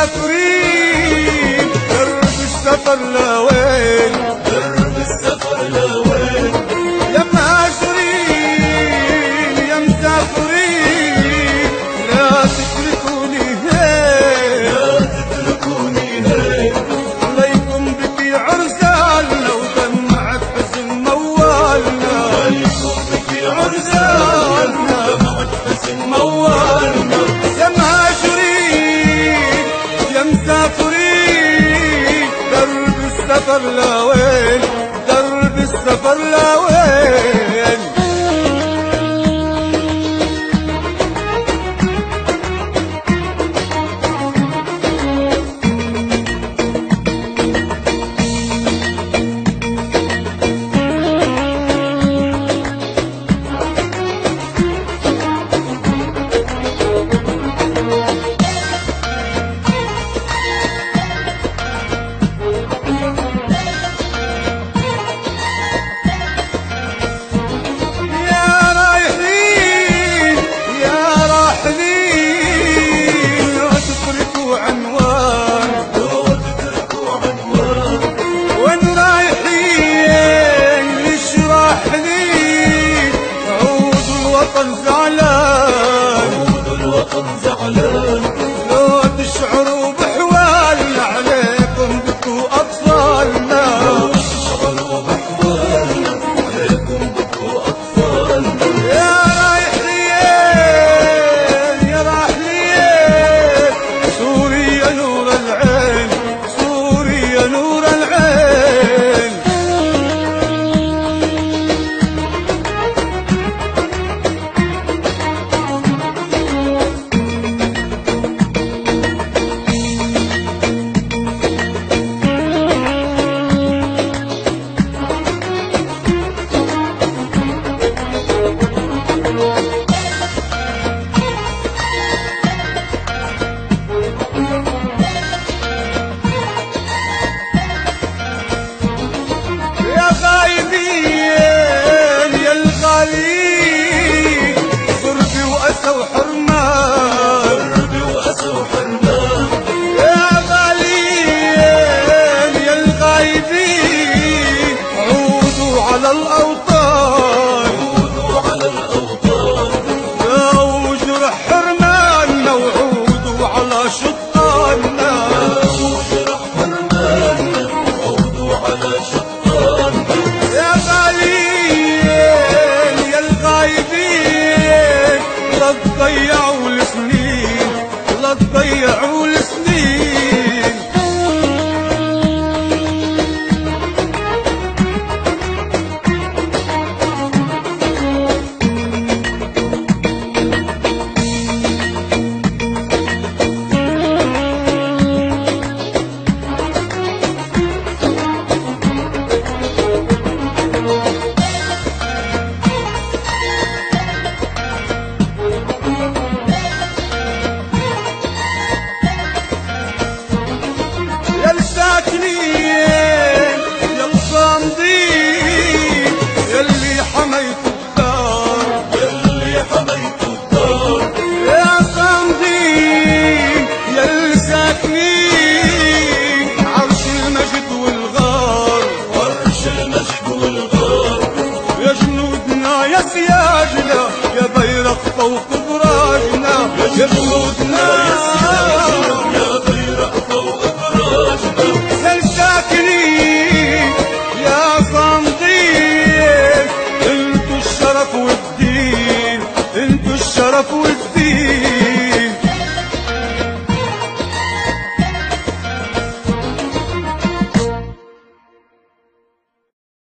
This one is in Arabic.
مسافرين درب السفر لوين، درب السفر لوين، يا مهاجرين يا مسافرين لا تتركوني هيك، لا تتركوني هيك، عليكم بكي عرسالنا ودمعة حزن موالنا، عليكم بكي عرسالنا ودمعة حزن موالنا. يا مهاجرين يا مسافرين درب السفر لوين، درب السفر لوين. زعلان لو تشعروا بحوالنا عليكم بكوا أطفالنا، لو تشعروا بحوالنا عليكم بكوا أطفالنا. يا رايحين يا راحلين سوريا نور العين، سوريا نور العين. يا غايبين يا الغاليين ضربي وأسى وحرمان، ضربي وأسى وحرمان، يا غاليين يا الغايبين عودوا على الأوطان، عودوا على الأوطان، داووا جرح حرماننا وعودوا على شطاننا، وجرح حرماننا عودوا على شطاننا. يا غاليين يا الغايبين لا تضيعوا السنين، لا تضيعوا السنين.